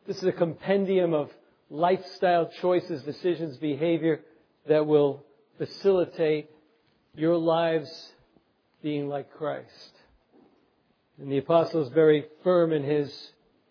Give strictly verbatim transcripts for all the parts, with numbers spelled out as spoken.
This is a compendium of lifestyle choices, decisions, behavior that will facilitate your lives being like Christ. And the apostle is very firm in his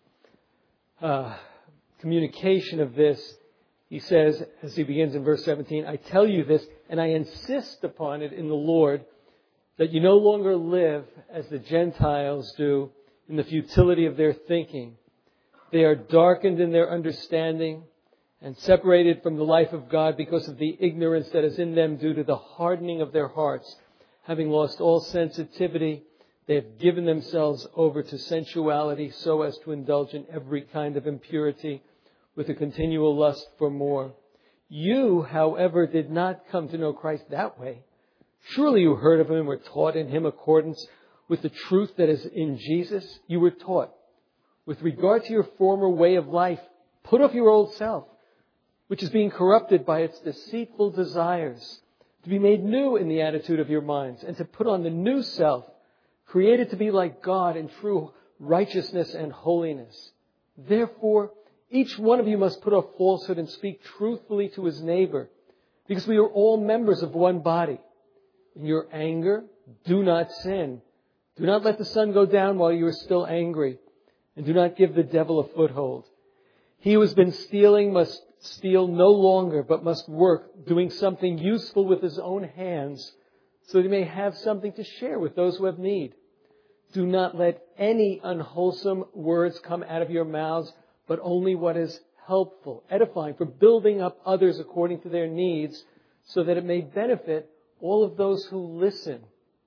uh, communication of this. He says, as he begins in verse seventeen, I tell you this, and I insist upon it in the Lord, that you no longer live as the Gentiles do in the futility of their thinking. They are darkened in their understanding and separated from the life of God because of the ignorance that is in them due to the hardening of their hearts. Having lost all sensitivity, they have given themselves over to sensuality so as to indulge in every kind of impurity with a continual lust for more. You, however, did not come to know Christ that way. Surely you heard of him and were taught in him accordance with the truth that is in Jesus. You were taught, with regard to your former way of life, put off your old self, which is being corrupted by its deceitful desires, to be made new in the attitude of your minds, and to put on the new self, created to be like God in true righteousness and holiness. Therefore, each one of you must put off falsehood and speak truthfully to his neighbor, because we are all members of one body. In your anger, do not sin. Do not let the sun go down while you are still angry, and do not give the devil a foothold. He who has been stealing must steal no longer, but must work, doing something useful with his own hands, so that he may have something to share with those who have need. Do not let any unwholesome words come out of your mouths, but only what is helpful, edifying, for building up others according to their needs, so that it may benefit all of those who listen.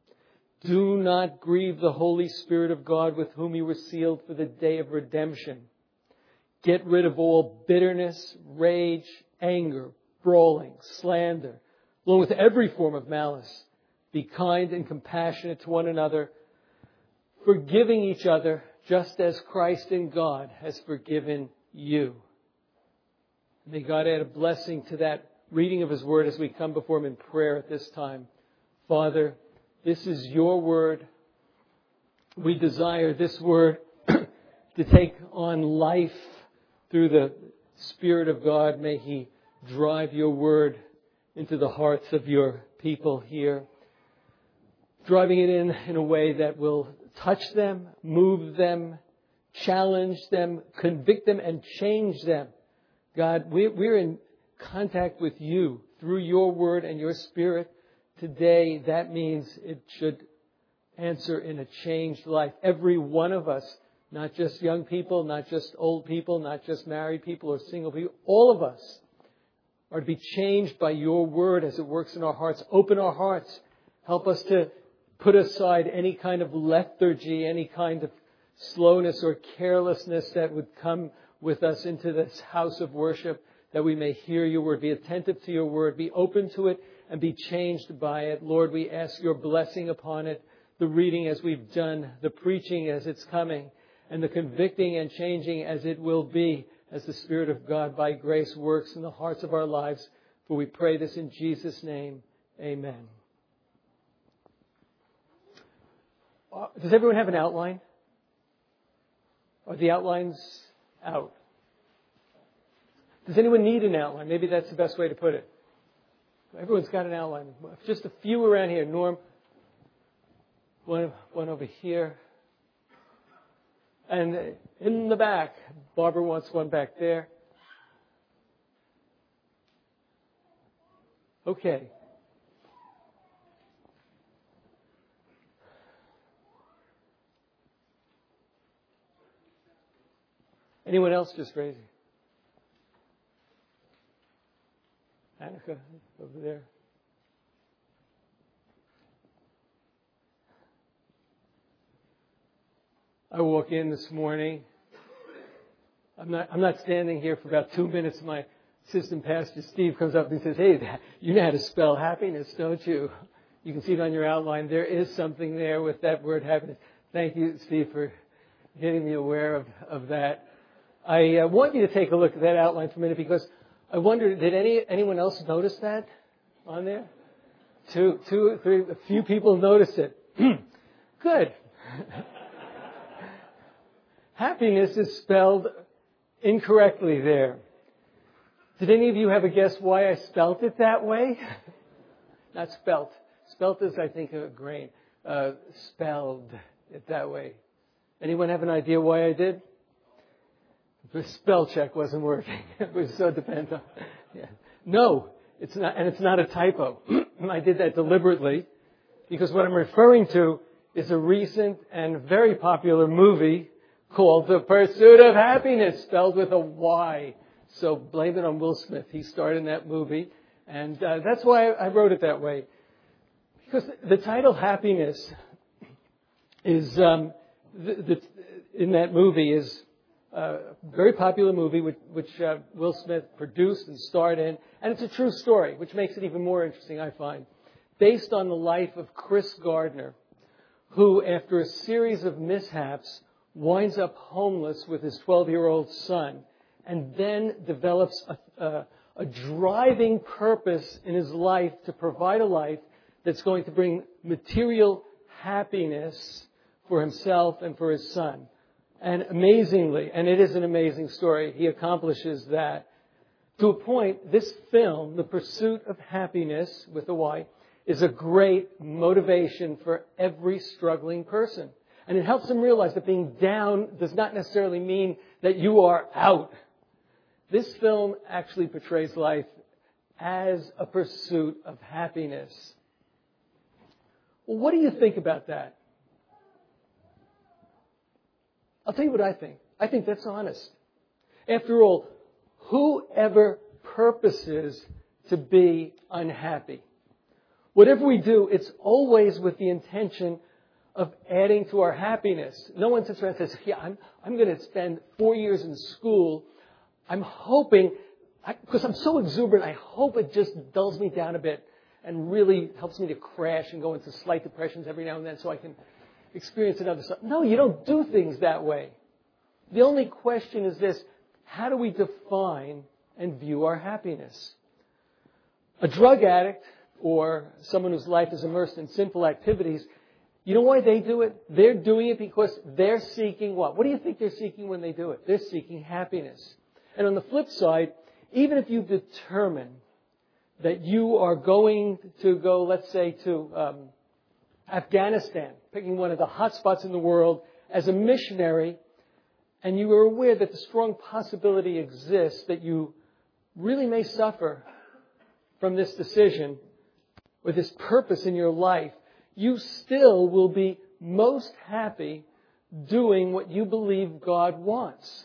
Do not grieve the Holy Spirit of God, with whom you were sealed for the day of redemption. Get rid of all bitterness, rage, anger, brawling, slander, along with every form of malice. Be kind and compassionate to one another, forgiving each other, just as Christ in God has forgiven you. May God add a blessing to that reading of his word as we come before him in prayer at this time. Father, this is your word. We desire this word to take on life through the Spirit of God. May he drive your word into the hearts of your people here, driving it in in a way that will touch them, move them, challenge them, convict them, and change them. God, we're in contact with you through your word and your Spirit today. That means it should answer in a changed life. Every one of us, not just young people, not just old people, not just married people or single people, all of us are to be changed by your word as it works in our hearts. Open our hearts. Help us to put aside any kind of lethargy, any kind of slowness or carelessness that would come with us into this house of worship, that we may hear your word, be attentive to your word, be open to it, and be changed by it. Lord, we ask your blessing upon it, the reading as we've done, the preaching as it's coming, and the convicting and changing as it will be, as the Spirit of God by grace works in the hearts of our lives. For we pray this in Jesus' name. Amen. Does everyone have an outline? Are the outlines out? Does anyone need an outline? Maybe that's the best way to put it. Everyone's got an outline. Just a few around here. Norm, one, one over here. And in the back, Barbara wants one back there. Okay. Anyone else just raising? Annika, over there. I walk in this morning. I'm not, I'm not standing here for about two minutes. My assistant pastor, Steve, comes up and says, hey, you know how to spell happiness, don't you? You can see it on your outline. There is something there with that word happiness. Thank you, Steve, for getting me aware of, of that. I uh, want you to take a look at that outline for a minute, because I wonder, did any anyone else notice that on there? Two, two, three, a few people noticed it. Good. Happiness is spelled incorrectly there. Did any of you have a guess why I spelt it that way? Not spelt. Spelt is, I think, a grain. Uh, spelled it that way. Anyone have an idea why I did? The spell check wasn't working. It was so dependent. Yeah. No, it's not, and it's not a typo. I did that deliberately because what I'm referring to is a recent and very popular movie called The Pursuit of Happiness, spelled with a Y. So blame it on Will Smith. He starred in that movie, and uh, that's why I wrote it that way. Because the title Happiness is, um, the, the, in that movie is a very popular movie which, which uh, Will Smith produced and starred in. And it's a true story, which makes it even more interesting, I find. Based on the life of Chris Gardner, who, after a series of mishaps, winds up homeless with his twelve-year-old son, and then develops a, a, a driving purpose in his life to provide a life that's going to bring material happiness for himself and for his son. And amazingly, and it is an amazing story, he accomplishes that. To a point, this film, The Pursuit of Happiness, with a Y, is a great motivation for every struggling person. And it helps them realize that being down does not necessarily mean that you are out. This film actually portrays life as a pursuit of happiness. Well, what do you think about that? I'll tell you what I think. I think that's honest. After all, whoever purposes to be unhappy, whatever we do, it's always with the intention of adding to our happiness. No one sits around and says, yeah, I'm, I'm going to spend four years in school. I'm hoping, because I'm so exuberant, I hope it just dulls me down a bit and really helps me to crash and go into slight depressions every now and then so I can experience another stuff. No, you don't do things that way. The only question is this: how do we define and view our happiness? A drug addict or someone whose life is immersed in sinful activities, you know why they do it? They're doing it because they're seeking what? What do you think they're seeking when they do it? They're seeking happiness. And on the flip side, even if you determine that you are going to go, let's say, to um, Afghanistan, picking one of the hot spots in the world, as a missionary, and you are aware that the strong possibility exists that you really may suffer from this decision or this purpose in your life, you still will be most happy doing what you believe God wants,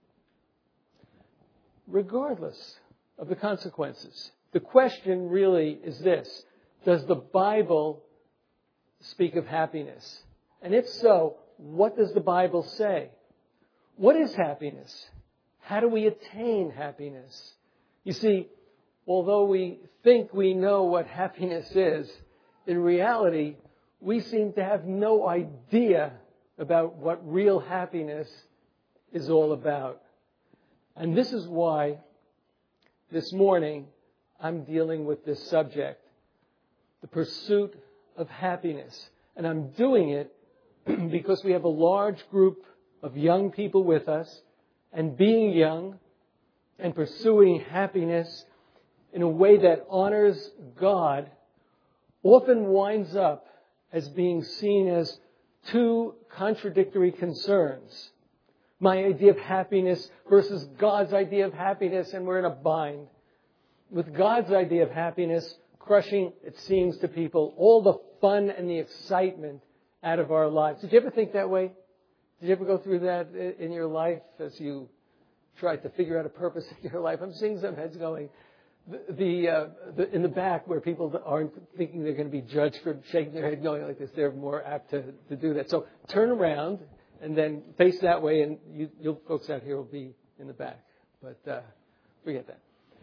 regardless of the consequences. The question really is this: does the Bible speak of happiness? And if so, what does the Bible say? What is happiness? How do we attain happiness? You see, although we think we know what happiness is, in reality, we seem to have no idea about what real happiness is all about. And this is why this morning I'm dealing with this subject, the pursuit of happiness. And I'm doing it because we have a large group of young people with us, and being young and pursuing happiness in a way that honors God often winds up as being seen as two contradictory concerns. My idea of happiness versus God's idea of happiness, and we're in a bind. With God's idea of happiness crushing, it seems to people, all the fun and the excitement out of our lives. Did you ever think that way? Did you ever go through that in your life as you tried to figure out a purpose in your life? I'm seeing some heads going. The, the, uh, the in the back where people aren't thinking they're going to be judged for shaking their head going like this, they're more apt to, to do that. So turn around and then face that way, and you, you folks out here will be in the back. But uh, forget that.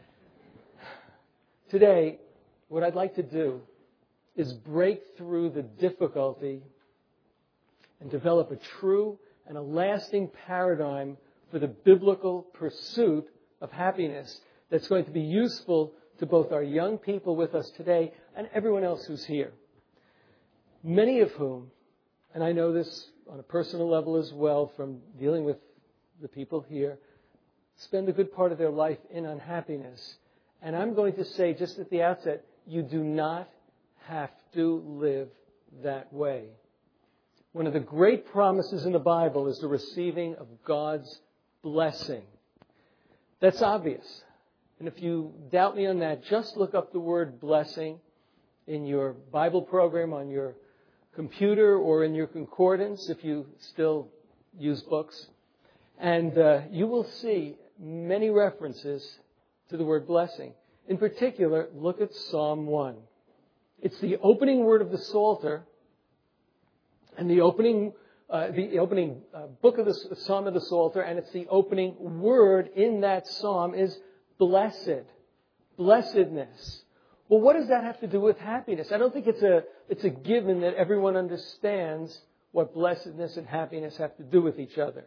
Today, what I'd like to do is break through the difficulty and develop a true and a lasting paradigm for the biblical pursuit of happiness that's going to be useful to both our young people with us today and everyone else who's here. Many of whom, and I know this on a personal level as well from dealing with the people here, spend a good part of their life in unhappiness. And I'm going to say just at the outset, you do not have to live that way. One of the great promises in the Bible is the receiving of God's blessing. That's obvious. And if you doubt me on that, just look up the word blessing in your Bible program on your computer or in your concordance if you still use books. And uh, you will see many references to the word blessing. In particular, look at Psalm one. It's the opening word of the Psalter, and the opening, uh, the opening uh, book of the Psalm of the Psalter, and it's the opening word in that psalm is blessed, blessedness. Well, what does that have to do with happiness? I don't think it's a it's a given that everyone understands what blessedness and happiness have to do with each other.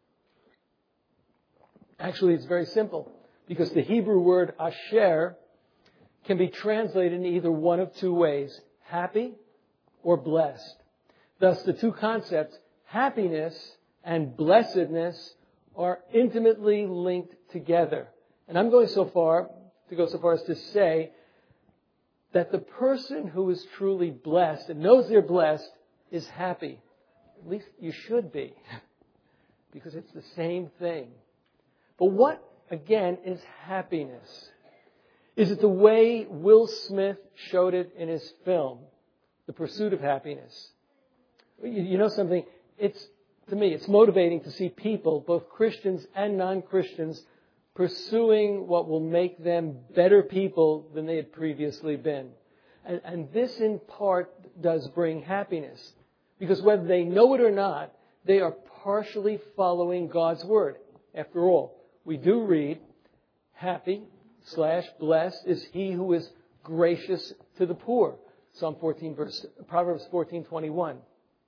Actually, it's very simple, because the Hebrew word asher can be translated in either one of two ways, happy or blessed. Thus, the two concepts, happiness and blessedness, are intimately linked together. And I'm going so far to go so far as to say that the person who is truly blessed and knows they're blessed is happy. At least you should be, because it's the same thing. But what, again, is happiness? Is it the way Will Smith showed it in his film, The Pursuit of Happiness? You know something? It's, to me, it's motivating to see people, both Christians and non-Christians, pursuing what will make them better people than they had previously been. And, and this, in part, does bring happiness. Because whether they know it or not, they are partially following God's Word. After all, we do read, happy slash blessed is he who is gracious to the poor. Psalm fourteen, verse, Proverbs fourteen twenty-one.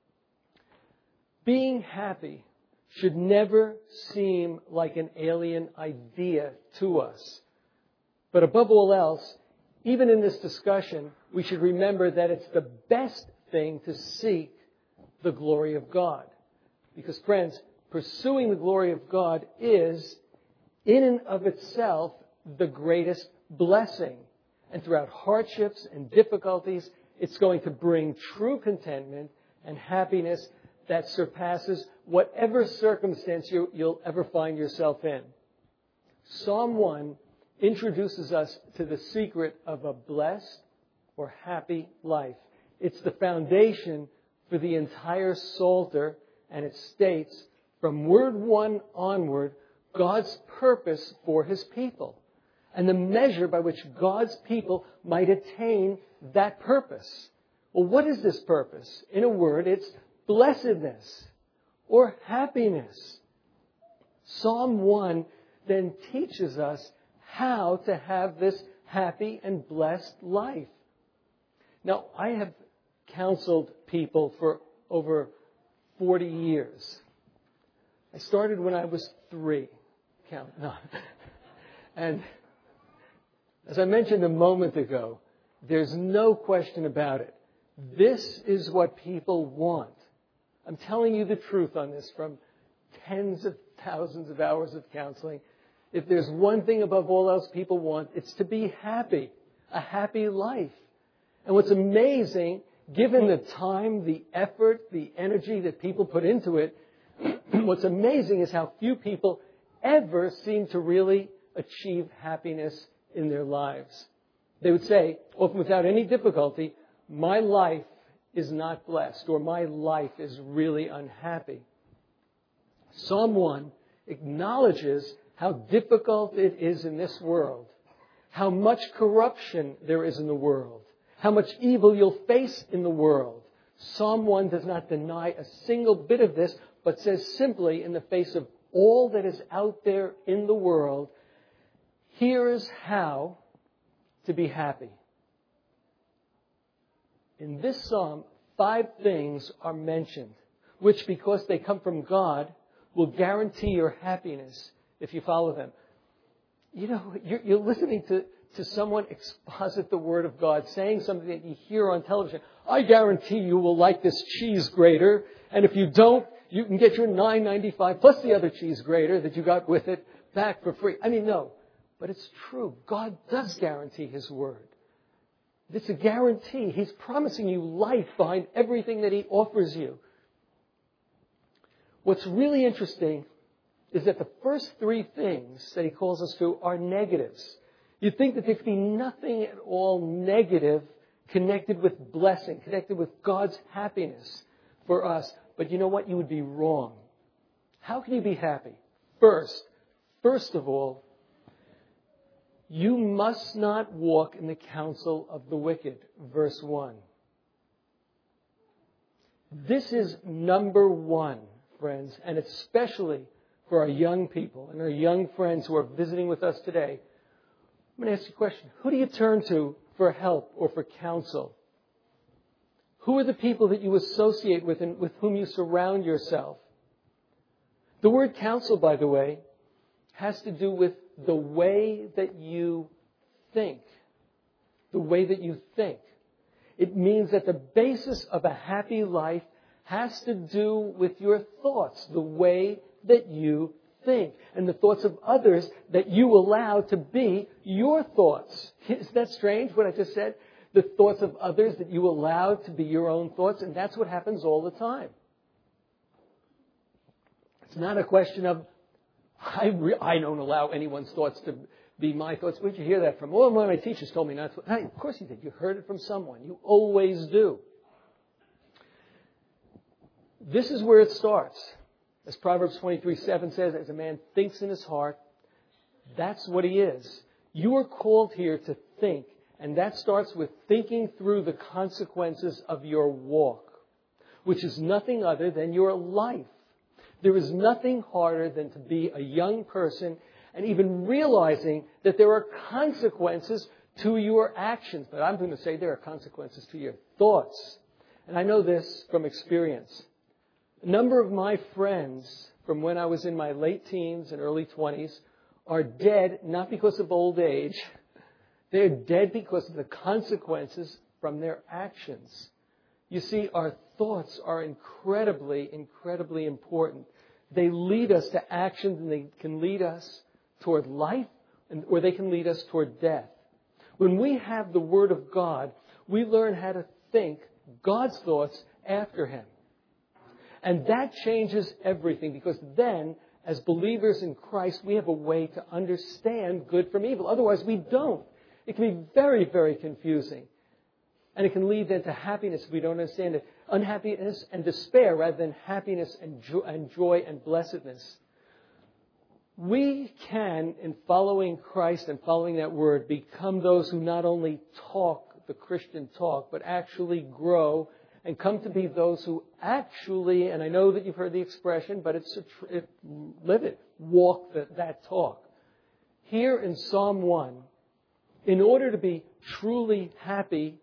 Being happy should never seem like an alien idea to us. But above all else, even in this discussion, we should remember that it's the best thing to seek the glory of God. Because, friends, pursuing the glory of God is, in and of itself, the greatest blessing. And throughout hardships and difficulties, it's going to bring true contentment and happiness that surpasses whatever circumstance you, you'll ever find yourself in. Psalm one introduces us to the secret of a blessed or happy life. It's the foundation for the entire Psalter, and it states, from word one onward, God's purpose for His people, and the measure by which God's people might attain that purpose. Well, what is this purpose? In a word, it's blessedness or happiness. Psalm one then teaches us how to have this happy and blessed life. Now, I have counseled people for over forty years. I started when I was three. Count, no. And as I mentioned a moment ago, there's no question about it. This is what people want. I'm telling you the truth on this from tens of thousands of hours of counseling. If there's one thing above all else people want, it's to be happy, a happy life. And what's amazing, given the time, the effort, the energy that people put into it, what's amazing is how few people ever seem to really achieve happiness in their lives. They would say, often without any difficulty, my life is not blessed, or my life is really unhappy. Psalm one acknowledges how difficult it is in this world, how much corruption there is in the world, how much evil you'll face in the world. Psalm one does not deny a single bit of this, but says simply, in the face of all that is out there in the world, here's how to be happy. In this psalm, five things are mentioned, which, because they come from God, will guarantee your happiness if you follow them. You know, you're, you're listening to, to someone exposit the Word of God, saying something that you hear on television. I guarantee you will like this cheese grater, and if you don't, you can get your nine ninety-five plus the other cheese grater that you got with it back for free. I mean, no. But it's true. God does guarantee His word. It's a guarantee. He's promising you life behind everything that He offers you. What's really interesting is that the first three things that He calls us to are negatives. You'd think that there could be nothing at all negative connected with blessing, connected with God's happiness for us. But you know what? You would be wrong. How can you be happy? First, first of all, you must not walk in the counsel of the wicked. Verse one. This is number one, friends, and especially for our young people and our young friends who are visiting with us today. I'm going to ask you a question. Who do you turn to for help or for counsel? Who are the people that you associate with and with whom you surround yourself? The word counsel, by the way, has to do with the way that you think. The way that you think. It means that the basis of a happy life has to do with your thoughts, the way that you think, and the thoughts of others that you allow to be your thoughts. Isn't that strange what I just said? The thoughts of others that you allow to be your own thoughts, and that's what happens all the time. It's not a question of, I, re- I don't allow anyone's thoughts to be my thoughts. Where'd you hear that from? Well, one of my teachers told me not to. Hey, of course you did. You heard it from someone. You always do. This is where it starts. As Proverbs twenty-three seven says, as a man thinks in his heart, that's what he is. You are called here to think, and that starts with thinking through the consequences of your walk, which is nothing other than your life. There is nothing harder than to be a young person and even realizing that there are consequences to your actions. But I'm going to say there are consequences to your thoughts. And I know this from experience. A number of my friends from when I was in my late teens and early twenties are dead not because of old age. They're dead because of the consequences from their actions. You see, our thoughts are incredibly, incredibly important. They lead us to actions, and they can lead us toward life, or they can lead us toward death. When we have the Word of God, we learn how to think God's thoughts after Him. And that changes everything, because then, as believers in Christ, we have a way to understand good from evil. Otherwise, we don't. It can be very, very confusing. And it can lead then to happiness if we don't understand it. Unhappiness and despair rather than happiness and joy and, joy and blessedness. We can, in following Christ and following that Word, become those who not only talk the Christian talk, but actually grow and come to be those who actually, and I know that you've heard the expression, but it's a tr- it, live it, walk the, that talk. Here in Psalm one, in order to be truly happy,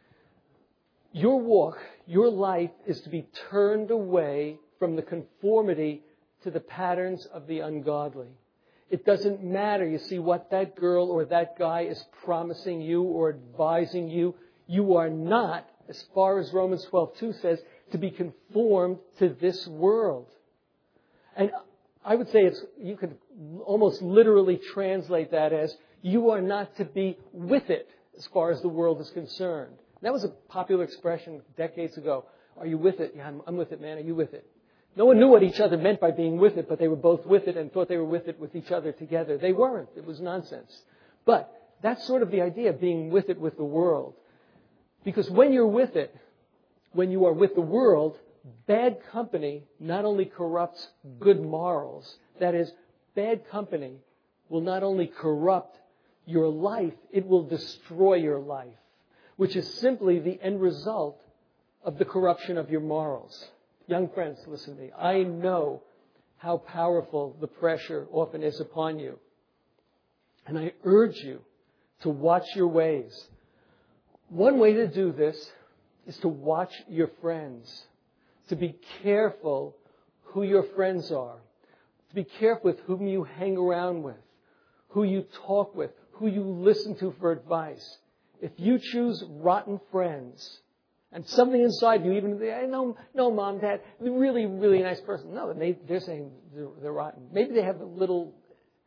your walk, your life is to be turned away from the conformity to the patterns of the ungodly. It doesn't matter, you see, what that girl or that guy is promising you or advising you. You are not, as far as Romans twelve two says, to be conformed to this world. And I would say it's, you could almost literally translate that as, you are not to be with it as far as the world is concerned. That was a popular expression decades ago. Are you with it? Yeah, I'm, I'm with it, man. Are you with it? No one knew what each other meant by being with it, but they were both with it and thought they were with it with each other together. They weren't. It was nonsense. But that's sort of the idea of being with it with the world. Because when you're with it, when you are with the world, bad company not only corrupts good morals, that is, bad company will not only corrupt your life, it will destroy your life, which is simply the end result of the corruption of your morals. Young friends, listen to me. I know how powerful the pressure often is upon you. And I urge you to watch your ways. One way to do this is to watch your friends, to be careful who your friends are, to be careful with whom you hang around with, who you talk with, who you listen to for advice. If you choose rotten friends, and something inside you, even, hey, no, no, Mom, Dad, they're really, really nice person. No, they, they're saying they're, they're rotten. Maybe they have a little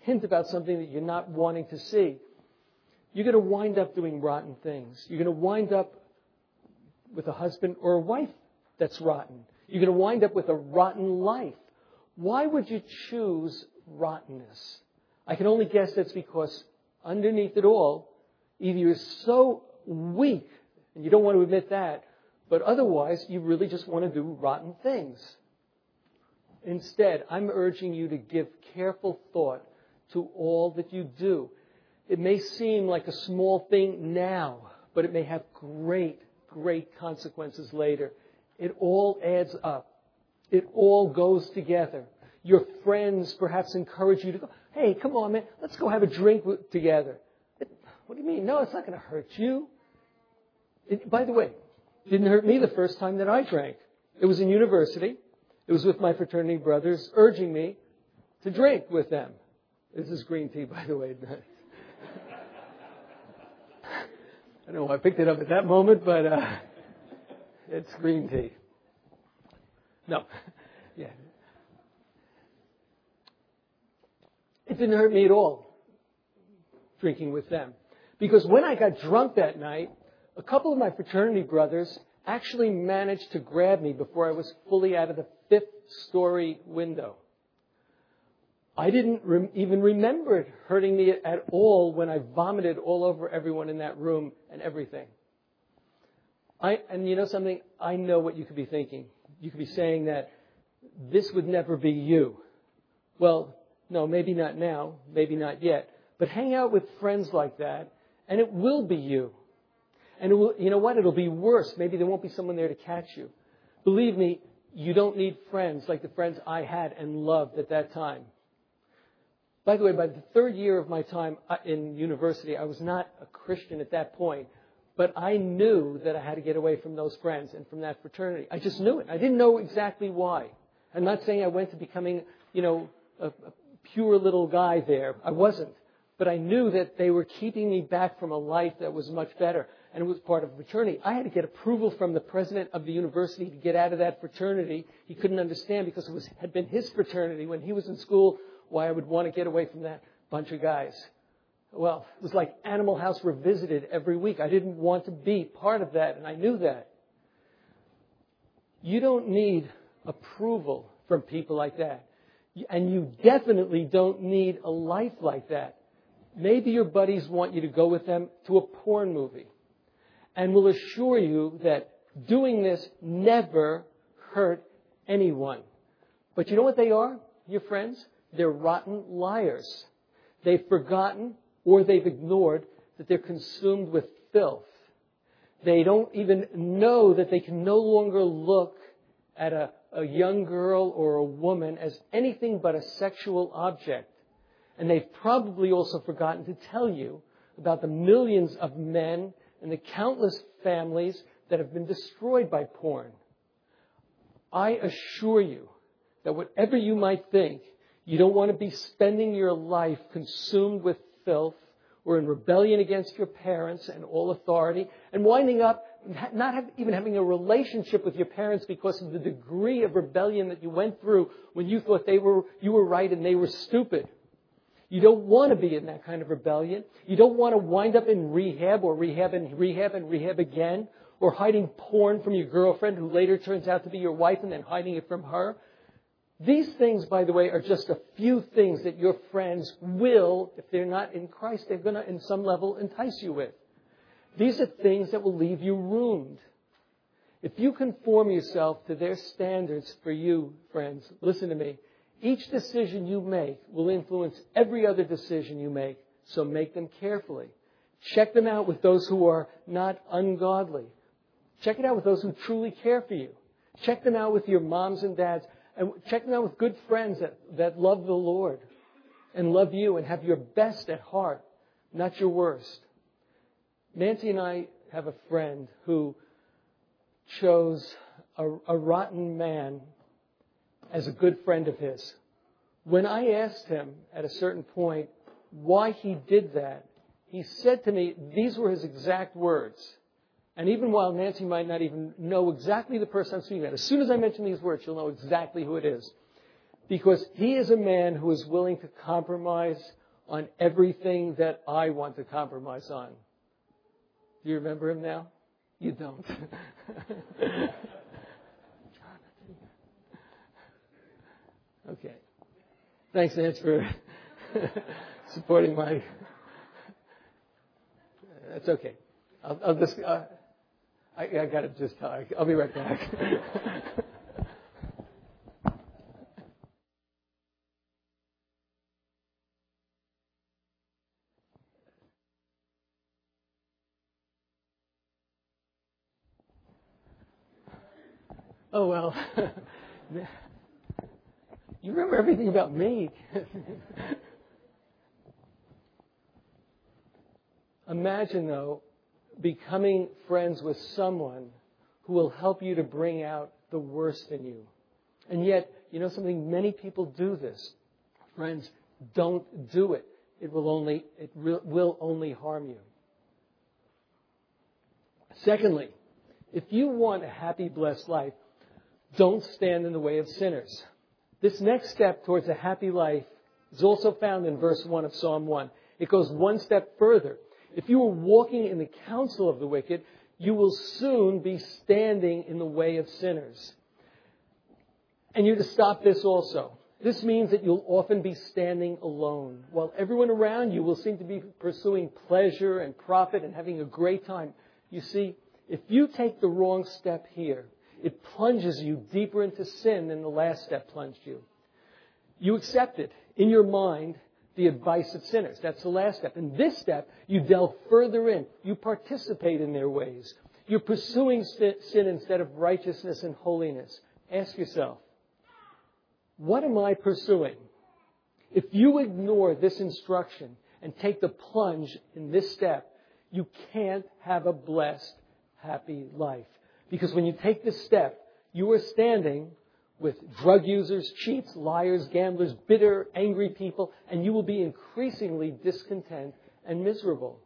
hint about something that you're not wanting to see, you're going to wind up doing rotten things. You're going to wind up with a husband or a wife that's rotten. You're going to wind up with a rotten life. Why would you choose rottenness? I can only guess that's because underneath it all, either you're so weak, and you don't want to admit that, but otherwise you really just want to do rotten things. Instead, I'm urging you to give careful thought to all that you do. It may seem like a small thing now, but it may have great, great consequences later. It all adds up. It all goes together. Your friends perhaps encourage you to go, hey, come on, man, let's go have a drink together. It, what do you mean? No, it's not going to hurt you. It, by the way, it didn't hurt me the first time that I drank. It was in university. It was with my fraternity brothers urging me to drink with them. This is green tea, by the way. I don't know why I picked it up at that moment, but uh, it's green tea. No. Yeah. It didn't hurt me at all, drinking with them. Because when I got drunk that night, a couple of my fraternity brothers actually managed to grab me before I was fully out of the fifth story window. I didn't re- even remember it hurting me at all when I vomited all over everyone in that room and everything. I, and you know something? I know what you could be thinking. You could be saying that this would never be you. Well, no, maybe not now, maybe not yet. But hang out with friends like that, and it will be you. And it will, you know what? It'll be worse. Maybe there won't be someone there to catch you. Believe me, you don't need friends like the friends I had and loved at that time. By the way, by the third year of my time in university, I was not a Christian at that point. But I knew that I had to get away from those friends and from that fraternity. I just knew it. I didn't know exactly why. I'm not saying I went to becoming, you know, a, a pure little guy there. I wasn't. But I knew that they were keeping me back from a life that was much better. And it was part of a fraternity. I had to get approval from the president of the university to get out of that fraternity. He couldn't understand because it was, had been his fraternity when he was in school why I would want to get away from that bunch of guys. Well, it was like Animal House Revisited every week. I didn't want to be part of that, and I knew that. You don't need approval from people like that. And you definitely don't need a life like that. Maybe your buddies want you to go with them to a porn movie and will assure you that doing this never hurt anyone. But you know what they are, your friends? They're rotten liars. They've forgotten or they've ignored that they're consumed with filth. They don't even know that they can no longer look at a, a young girl or a woman as anything but a sexual object. And they've probably also forgotten to tell you about the millions of men and the countless families that have been destroyed by porn. I assure you that whatever you might think, you don't want to be spending your life consumed with filth or in rebellion against your parents and all authority and winding up not have, even having a relationship with your parents because of the degree of rebellion that you went through when you thought they were you were right and they were stupid. You don't want to be in that kind of rebellion. You don't want to wind up in rehab or rehab and rehab and rehab again or hiding porn from your girlfriend who later turns out to be your wife and then hiding it from her. These things, by the way, are just a few things that your friends will, if they're not in Christ, they're going to, in some level, entice you with. These are things that will leave you ruined. If you conform yourself to their standards for you, friends, listen to me. Each decision you make will influence every other decision you make, so make them carefully. Check them out with those who are not ungodly. Check it out with those who truly care for you. Check them out with your moms and dads. And check them out with good friends that, that love the Lord and love you and have your best at heart, not your worst. Nancy and I have a friend who chose a, a rotten man as a good friend of his. When I asked him at a certain point why he did that, he said to me, these were his exact words. And even while Nancy might not even know exactly the person I'm speaking about, as soon as I mention these words, she'll know exactly who it is. Because he is a man who is willing to compromise on everything that I want to compromise on. Do you remember him now? You don't. Okay. Thanks, Nance, for supporting my... That's okay. I'll, I'll just... Uh, I, I got to just tell. I'll be right back. Oh, well. You remember everything about me. Imagine, though, becoming friends with someone who will help you to bring out the worst in you. And yet, you know something? Many people do this. Friends, don't do it. It will only, it will only harm you. Secondly, if you want a happy, blessed life, don't stand in the way of sinners. This next step towards a happy life is also found in verse one of Psalm one. It goes one step further. If you are walking in the counsel of the wicked, you will soon be standing in the way of sinners. And you're to stop this also. This means that you'll often be standing alone, while everyone around you will seem to be pursuing pleasure and profit and having a great time. You see, if you take the wrong step here, it plunges you deeper into sin than the last step plunged you. You accept it in your mind, the advice of sinners. That's the last step. In this step, you delve further in. You participate in their ways. You're pursuing sin instead of righteousness and holiness. Ask yourself, what am I pursuing? If you ignore this instruction and take the plunge in this step, you can't have a blessed, happy life. Because when you take this step, you are standing with drug users, cheats, liars, gamblers, bitter, angry people, and you will be increasingly discontent and miserable.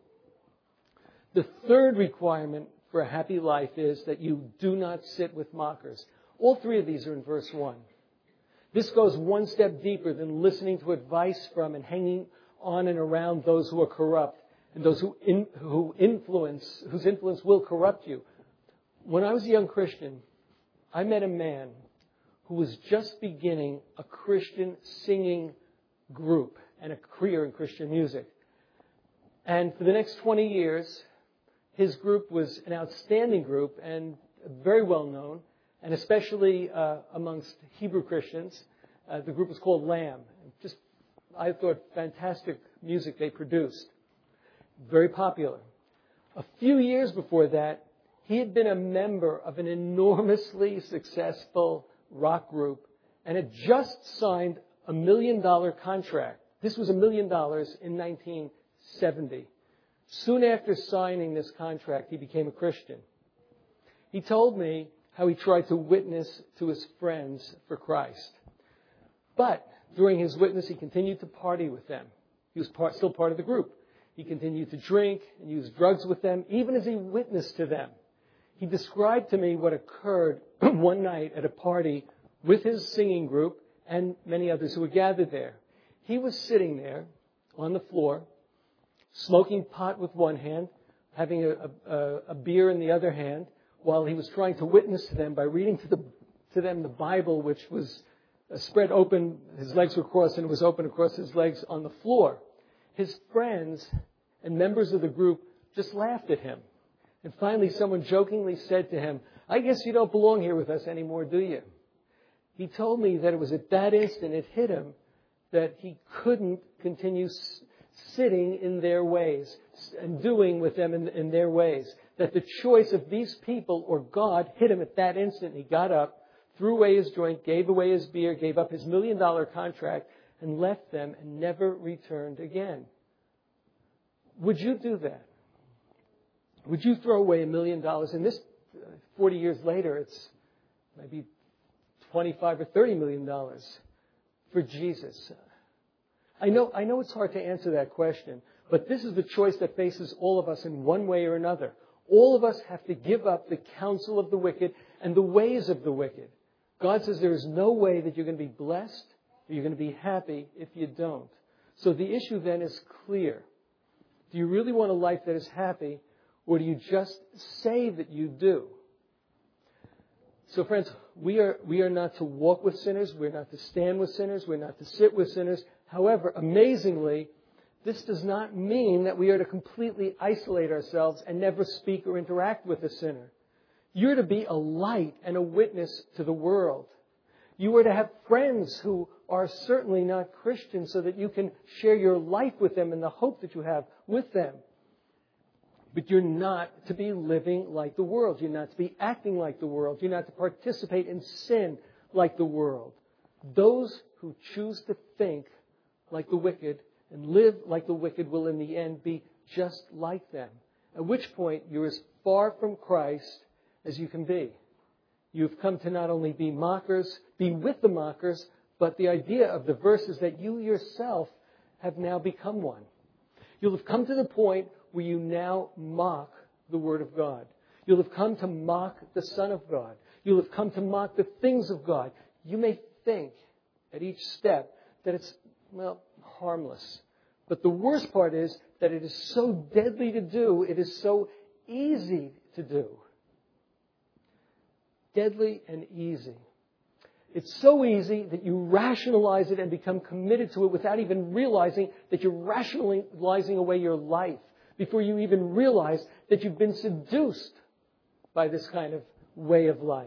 The third requirement for a happy life is that you do not sit with mockers. All three of these are in verse one. This goes one step deeper than listening to advice from and hanging on and around those who are corrupt and those who in, who influence, whose influence will corrupt you. When I was a young Christian, I met a man who was just beginning a Christian singing group and a career in Christian music. And for the next twenty years, his group was an outstanding group and very well known, and especially uh, amongst Hebrew Christians. Uh, the group was called Lamb. Just, I thought, fantastic music they produced. Very popular. A few years before that, he had been a member of an enormously successful rock group and had just signed a million dollar contract. This was a million dollars in nineteen seventy. Soon after signing this contract, he became a Christian. He told me how he tried to witness to his friends for Christ. But during his witness, he continued to party with them. He was part, still part of the group. He continued to drink and use drugs with them, even as he witnessed to them. He described to me what occurred one night at a party with his singing group and many others who were gathered there. He was sitting there on the floor, smoking pot with one hand, having a, a, a beer in the other hand, while he was trying to witness to them by reading to, the, to them the Bible, which was spread open. His legs were crossed and it was open across his legs on the floor. His friends and members of the group just laughed at him. And finally, someone jokingly said to him, "I guess you don't belong here with us anymore, do you?" He told me that it was at that instant it hit him that he couldn't continue s- sitting in their ways and doing with them in, in their ways. That the choice of these people or God hit him at that instant. He got up, threw away his joint, gave away his beer, gave up his million dollar contract, and left them and never returned again. Would you do that? Would you throw away a million dollars? And this, forty years later, it's maybe twenty-five or thirty million dollars for Jesus. I know, I know it's hard to answer that question, but this is the choice that faces all of us in one way or another. All of us have to give up the counsel of the wicked and the ways of the wicked. God says there is no way that you're going to be blessed Are you going to be happy if you don't? So the issue then is clear. Do you really want a life that is happy, or do you just say that you do? So friends, we are, we are not to walk with sinners. We're not to stand with sinners. We're not to sit with sinners. However, amazingly, this does not mean that we are to completely isolate ourselves and never speak or interact with a sinner. You're to be a light and a witness to the world. You are to have friends who are certainly not Christians so that you can share your life with them and the hope that you have with them. But you're not to be living like the world. You're not to be acting like the world. You're not to participate in sin like the world. Those who choose to think like the wicked and live like the wicked will in the end be just like them. At which point you're as far from Christ as you can be. You've come to not only be mockers, be with the mockers, but the idea of the verse is that you yourself have now become one. You'll have come to the point where you now mock the Word of God. You'll have come to mock the Son of God. You'll have come to mock the things of God. You may think at each step that it's, well, harmless. But the worst part is that it is so deadly to do. It is so easy to do. Deadly and easy. It's so easy that you rationalize it and become committed to it without even realizing that you're rationalizing away your life before you even realize that you've been seduced by this kind of way of life.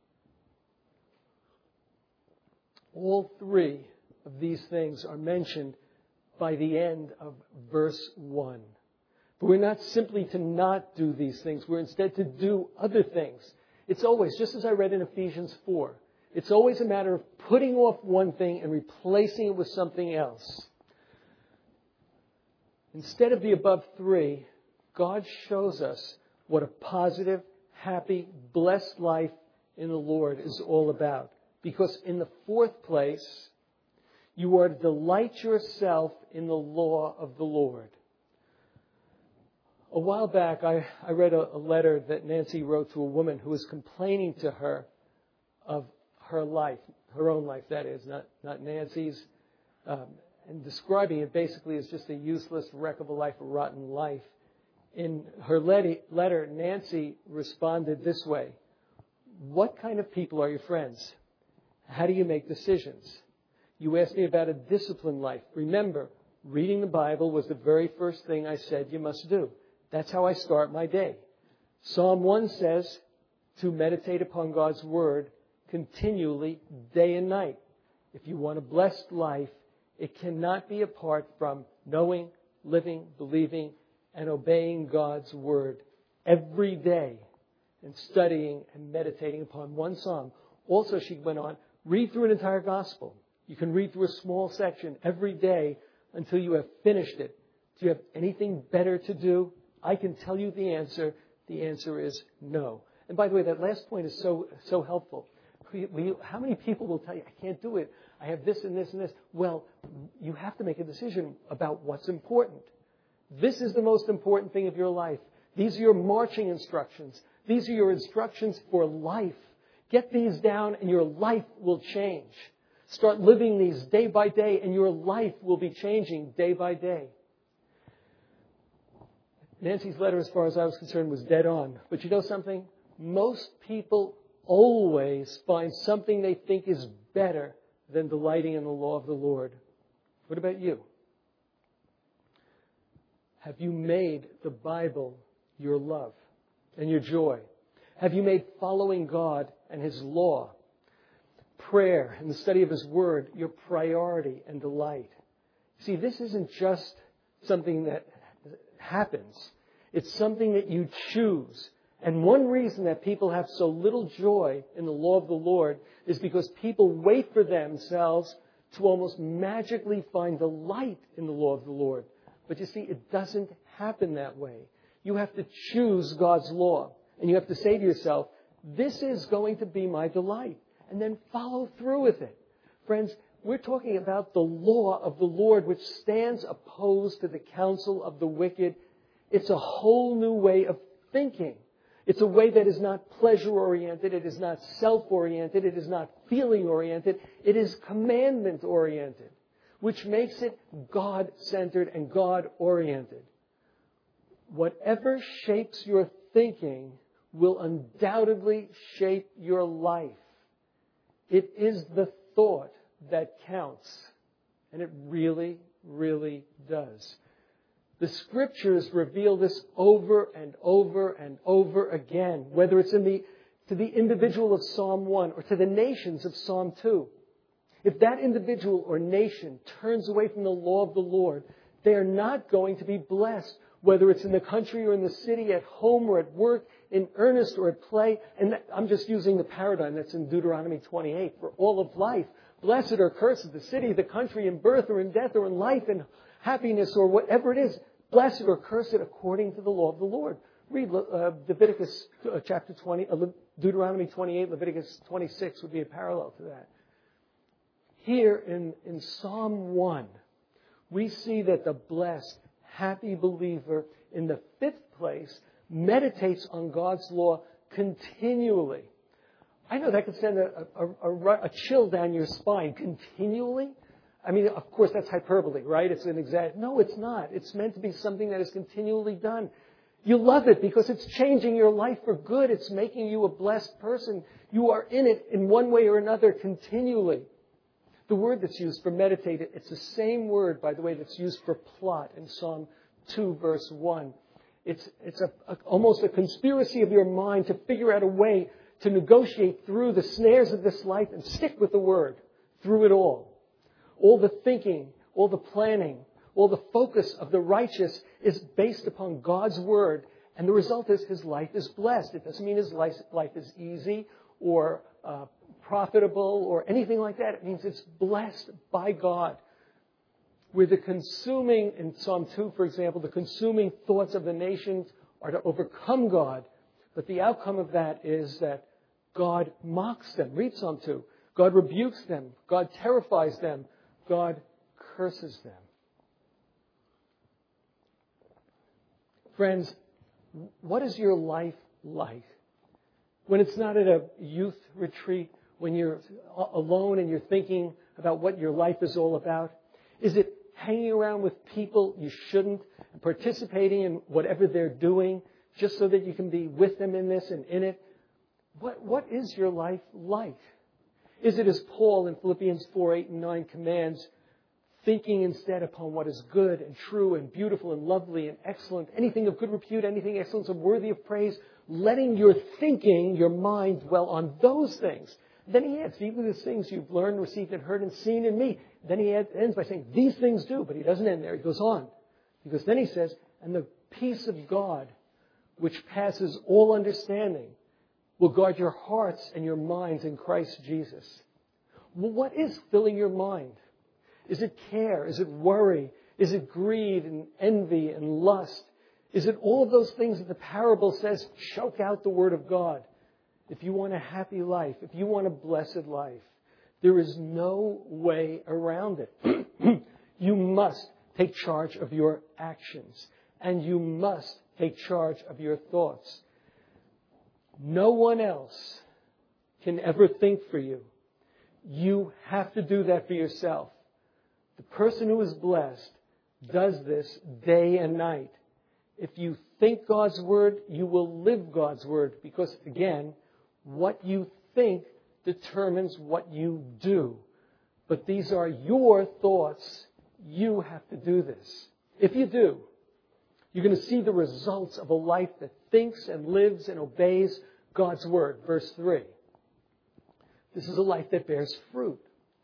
All three of these things are mentioned by the end of verse one. But we're not simply to not do these things. We're instead to do other things. It's always, just as I read in Ephesians four, it's always a matter of putting off one thing and replacing it with something else. Instead of the above three, God shows us what a positive, happy, blessed life in the Lord is all about. Because in the fourth place, you are to delight yourself in the law of the Lord. A while back, I, I read a, a letter that Nancy wrote to a woman who was complaining to her of her life, her own life, that is, not, not Nancy's, um, and describing it basically as just a useless wreck of a life, a rotten life. In her letter, Nancy responded this way: what kind of people are your friends? How do you make decisions? You asked me about a disciplined life. Remember, reading the Bible was the very first thing I said you must do. That's how I start my day. Psalm one says to meditate upon God's Word continually, day and night. If you want a blessed life, it cannot be apart from knowing, living, believing, and obeying God's Word every day and studying and meditating upon one psalm. Also, she went on, read through an entire gospel. You can read through a small section every day until you have finished it. Do you have anything better to do? I can tell you the answer. The answer is no. And by the way, that last point is so so helpful. We, we, how many people will tell you, I can't do it. I have this and this and this. Well, you have to make a decision about what's important. This is the most important thing of your life. These are your marching instructions. These are your instructions for life. Get these down and your life will change. Start living these day by day and your life will be changing day by day. Nancy's letter, as far as I was concerned, was dead on. But you know something? Most people always find something they think is better than delighting in the law of the Lord. What about you? Have you made the Bible your love and your joy? Have you made following God and His law, prayer and the study of His Word your priority and delight? See, this isn't just something that happens. It's something that you choose. And one reason that people have so little joy in the law of the Lord is because people wait for themselves to almost magically find delight in the law of the Lord. But you see, it doesn't happen that way. You have to choose God's law. And you have to say to yourself, this is going to be my delight. And then follow through with it. Friends, we're talking about the law of the Lord, which stands opposed to the counsel of the wicked. It's a whole new way of thinking. It's a way that is not pleasure-oriented. It is not self-oriented. It is not feeling-oriented. It is commandment-oriented, which makes it God-centered and God-oriented. Whatever shapes your thinking will undoubtedly shape your life. It is the thought that counts. And it really, really does. The Scriptures reveal this over and over and over again, whether it's in the, to the individual of Psalm one or to the nations of Psalm two. If that individual or nation turns away from the law of the Lord, they are not going to be blessed, whether it's in the country or in the city, at home or at work, in earnest or at play. And that, I'm just using the paradigm that's in Deuteronomy twenty-eight for all of life. Blessed or cursed the city, the country, in birth or in death or in life and happiness or whatever it is. Blessed or cursed according to the law of the Lord. Read uh, Leviticus uh, chapter twenty, uh, Deuteronomy twenty-eight, Leviticus twenty-six would be a parallel to that. Here in, in Psalm one, we see that the blessed, happy believer in the fifth place meditates on God's law continually. I know that could send a, a, a, a chill down your spine. Continually? I mean, of course, that's hyperbole, right? It's an exact... No, it's not. It's meant to be something that is continually done. You love it because it's changing your life for good. It's making you a blessed person. You are in it in one way or another continually. The word that's used for meditate, it's the same word, by the way, that's used for plot in Psalm two, verse one. It's, it's a, a, almost a conspiracy of your mind to figure out a way to negotiate through the snares of this life and stick with the word through it all. All the thinking, all the planning, all the focus of the righteous is based upon God's word. And the result is his life is blessed. It doesn't mean his life, life is easy or uh, profitable or anything like that. It means it's blessed by God. Where the consuming, in Psalm two, for example, the consuming thoughts of the nations are to overcome God. But the outcome of that is that God mocks them. Read Psalm two. God rebukes them. God terrifies them. God curses them. Friends, what is your life like? When it's not at a youth retreat, when you're alone and you're thinking about what your life is all about? Is it hanging around with people you shouldn't, and participating in whatever they're doing just so that you can be with them in this and in it? What, what is your life like? Is it as Paul in Philippians four, eight, and nine commands, thinking instead upon what is good and true and beautiful and lovely and excellent, anything of good repute, anything excellent and worthy of praise, letting your thinking, your mind dwell on those things. Then he adds, even the things you've learned, received, and heard, and seen in me. Then he adds, ends by saying, these things do, but he doesn't end there. He goes on. Because then he says, and the peace of God, which passes all understanding, will guard your hearts and your minds in Christ Jesus. Well, what is filling your mind? Is it care? Is it worry? Is it greed and envy and lust? Is it all of those things that the parable says, choke out the word of God? If you want a happy life, if you want a blessed life, there is no way around it. You must take charge of your actions, and you must take charge of your thoughts. No one else can ever think for you. You have to do that for yourself. The person who is blessed does this day and night. If you think God's word, you will live God's word, because, again, what you think determines what you do. But these are your thoughts. You have to do this. If you do, you're going to see the results of a life that thinks and lives and obeys God's word. Verse three. This is a life that bears fruit.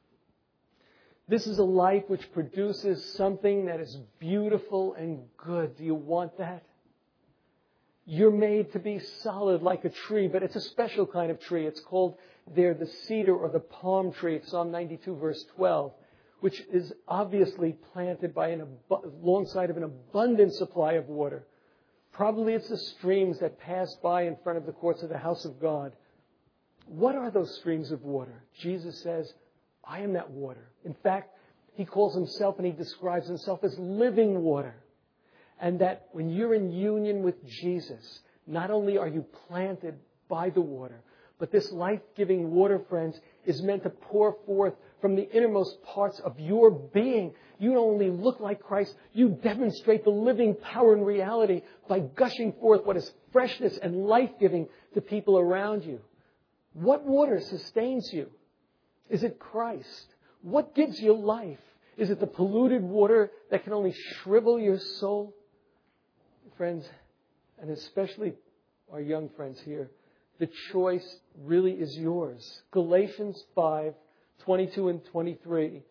This is a life which produces something that is beautiful and good. Do you want that? You're made to be solid like a tree, but it's a special kind of tree. It's called there the cedar or the palm tree, Psalm ninety-two, verse twelve, which is obviously planted by an ab- alongside of an abundant supply of water. Probably it's the streams that pass by in front of the courts of the house of God. What are those streams of water? Jesus says, I am that water. In fact, he calls himself and he describes himself as living water. And that when you're in union with Jesus, Not only are you planted by the water, but this life-giving water, friends, is meant to pour forth from the innermost parts of your being. You not only look like Christ, you demonstrate the living power and reality by gushing forth what is freshness and life-giving to people around you. What water sustains you? Is it Christ? What gives you life? Is it the polluted water that can only shrivel your soul? Friends, and especially our young friends here, the choice really is yours. Galatians five, twenty-two and twenty-three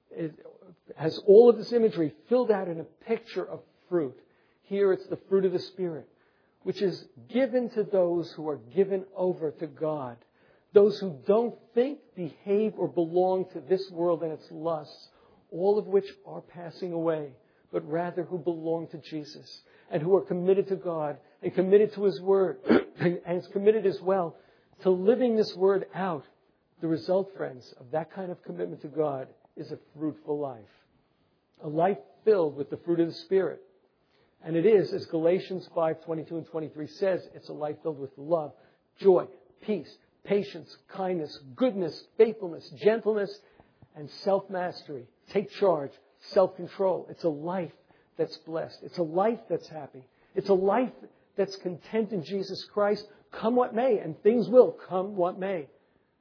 has all of this imagery filled out in a picture of fruit. Here it's the fruit of the Spirit, which is given to those who are given over to God. Those who don't think, behave, or belong to this world and its lusts, all of which are passing away, but rather who belong to Jesus and who are committed to God and committed to His Word and is committed as well to living this Word out. The result, friends, of that kind of commitment to God is a fruitful life. A life filled with the fruit of the Spirit. And it is, as Galatians five, twenty-two and twenty-three says, it's a life filled with love, joy, peace, patience, kindness, goodness, faithfulness, gentleness, and self-mastery. Take charge, self-control. It's a life that's blessed. It's a life that's happy. It's a life that's content in Jesus Christ, come what may, and things will come what may.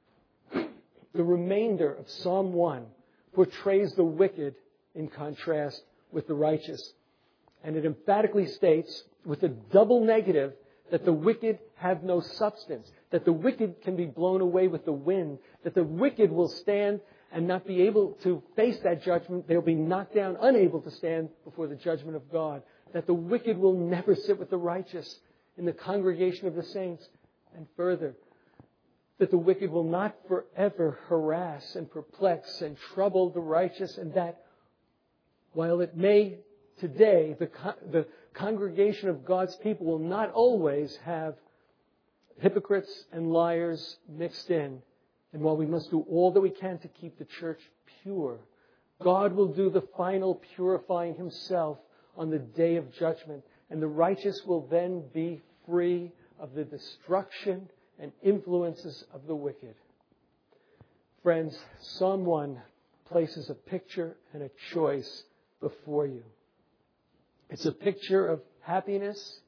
The remainder of Psalm one portrays the wicked in contrast with the righteous. And it emphatically states, with a double negative, that the wicked have no substance, that the wicked can be blown away with the wind, that the wicked will stand and not be able to face that judgment. They'll be knocked down, unable to stand before the judgment of God. That the wicked will never sit with the righteous in the congregation of the saints. And further, that the wicked will not forever harass and perplex and trouble the righteous, and that while it may today, the, the congregation of God's people will not always have hypocrites and liars mixed in. And while we must do all that we can to keep the church pure, God will do the final purifying Himself on the day of judgment. And the righteous will then be free of the destruction and influences of the wicked. Friends, Psalm one places a picture and a choice before you. It's a picture of happiness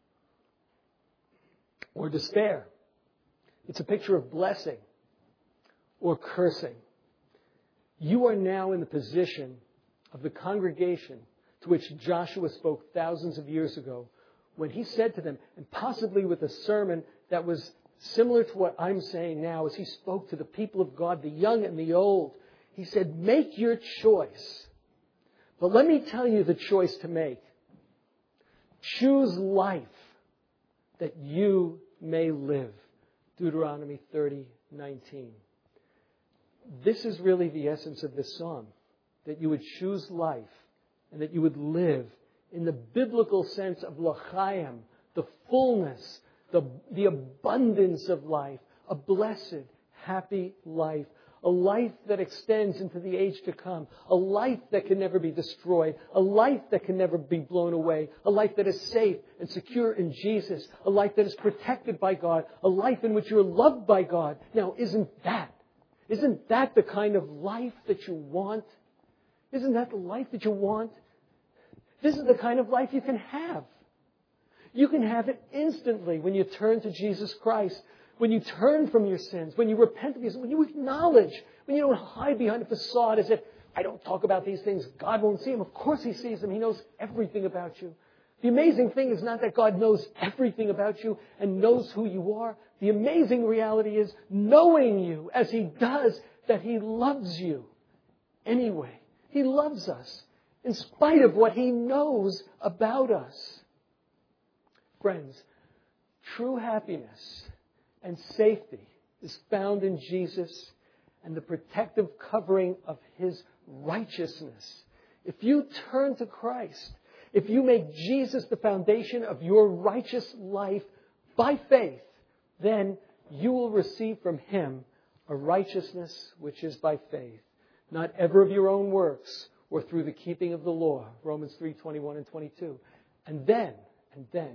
or despair. It's a picture of blessing or cursing. You are now in the position of the congregation to which Joshua spoke thousands of years ago, when he said to them, and possibly with a sermon that was similar to what I'm saying now, as he spoke to the people of God, the young and the old, he said, make your choice. But let me tell you the choice to make. Choose life that you may live. Deuteronomy thirty nineteen. This is really the essence of this psalm. That you would choose life and that you would live in the biblical sense of l'chaim, the fullness, the, the abundance of life, a blessed, happy life, a life that extends into the age to come, a life that can never be destroyed, a life that can never be blown away, a life that is safe and secure in Jesus, a life that is protected by God, a life in which you're loved by God. Now, isn't that, isn't that the kind of life that you want? Isn't that the life that you want? This is the kind of life you can have. You can have it instantly when you turn to Jesus Christ. When you turn from your sins, when you repent of your sins, when you acknowledge, when you don't hide behind a facade as if, I don't talk about these things, God won't see them. Of course He sees them. He knows everything about you. The amazing thing is not that God knows everything about you and knows who you are. The amazing reality is knowing you as He does, that He loves you anyway. He loves us in spite of what He knows about us. Friends, true happiness and safety is found in Jesus and the protective covering of His righteousness. If you turn to Christ, if you make Jesus the foundation of your righteous life by faith, then you will receive from Him a righteousness which is by faith, not ever of your own works or through the keeping of the law. Romans three, twenty-one and twenty-two. And then, and then,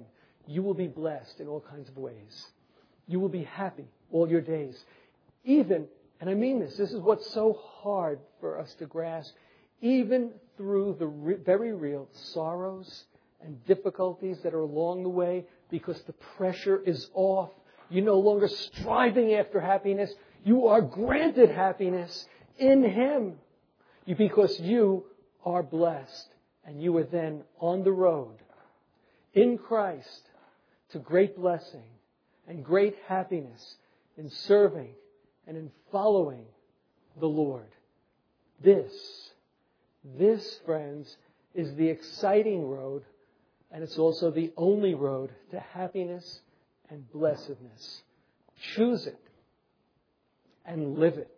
you will be blessed in all kinds of ways. You will be happy all your days. Even, and I mean this, this is what's so hard for us to grasp, even through the re- very real sorrows and difficulties that are along the way, because the pressure is off. You're no longer striving after happiness. You are granted happiness in Him because you are blessed. And you are then on the road in Christ to great blessing and great happiness in serving and in following the Lord. This, this, friends, is the exciting road, and it's also the only road to happiness and blessedness. Choose it and live it.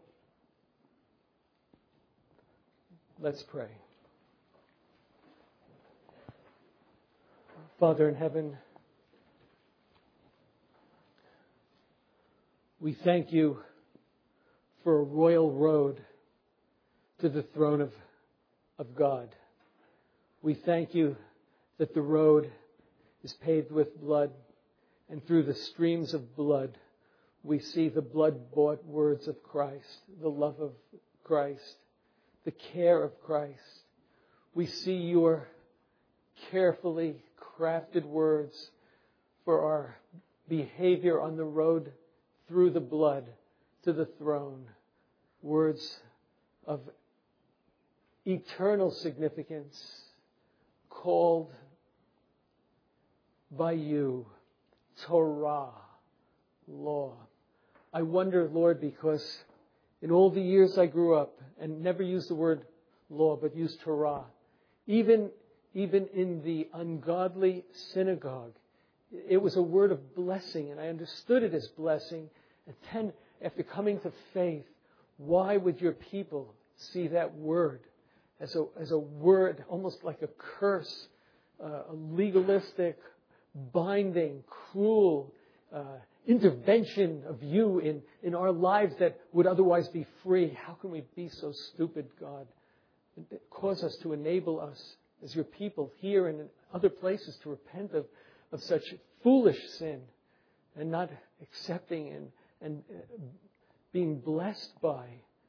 Let's pray. Father in heaven, we thank you for a royal road to the throne of, of God. We thank you that the road is paved with blood, and through the streams of blood we see the blood-bought words of Christ, the love of Christ, the care of Christ. We see your carefully crafted words for our behavior on the road through the blood to the throne. Words of eternal significance called by you Torah, law. I wonder, Lord, because in all the years I grew up and never used the word law but used Torah, even Even in the ungodly synagogue, it was a word of blessing, and I understood it as blessing. And then, after coming to faith, why would your people see that word as a, as a word almost like a curse, uh, a legalistic, binding, cruel uh, intervention of you in, in our lives that would otherwise be free? How can we be so stupid, God? Cause us to enable us as your people here and in other places to repent of, of such foolish sin and not accepting and, and being blessed by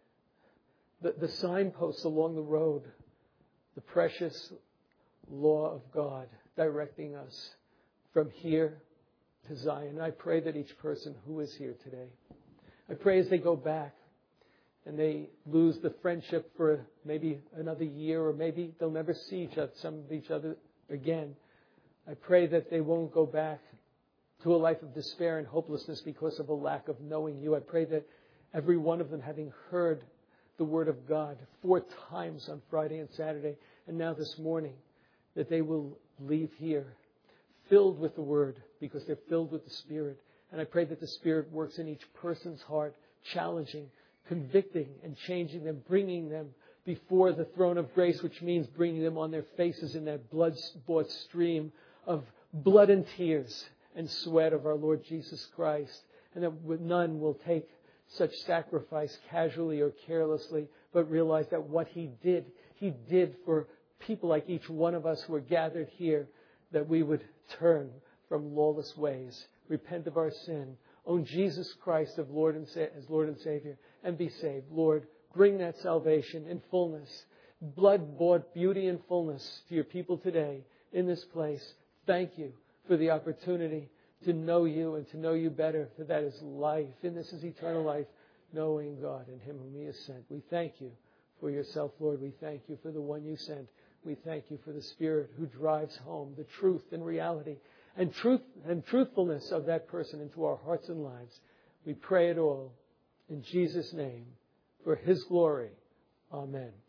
the, the signposts along the road, the precious law of God directing us from here to Zion. I pray that each person who is here today, I pray as they go back, and they lose the friendship for maybe another year, or maybe they'll never see each other, some of each other again. I pray that they won't go back to a life of despair and hopelessness because of a lack of knowing you. I pray that every one of them, having heard the Word of God four times on Friday and Saturday, and now this morning, that they will leave here filled with the Word because they're filled with the Spirit. And I pray that the Spirit works in each person's heart, challenging, convicting and changing them, bringing them before the throne of grace, which means bringing them on their faces in that blood-bought stream of blood and tears and sweat of our Lord Jesus Christ. And that none will take such sacrifice casually or carelessly, but realize that what He did, He did for people like each one of us who are gathered here, that we would turn from lawless ways, repent of our sin, own Jesus Christ of Lord and Sa- as Lord and Savior, and be saved. Lord, bring that salvation in fullness, blood-bought beauty and fullness to your people today in this place. Thank you for the opportunity to know you and to know you better, for that is life. And this is eternal life, knowing God and Him whom He has sent. We thank you for yourself, Lord. We thank you for the one you sent. We thank you for the Spirit who drives home the truth and reality and truth and truthfulness of that person into our hearts and lives. We pray it all in Jesus' name for His glory. Amen.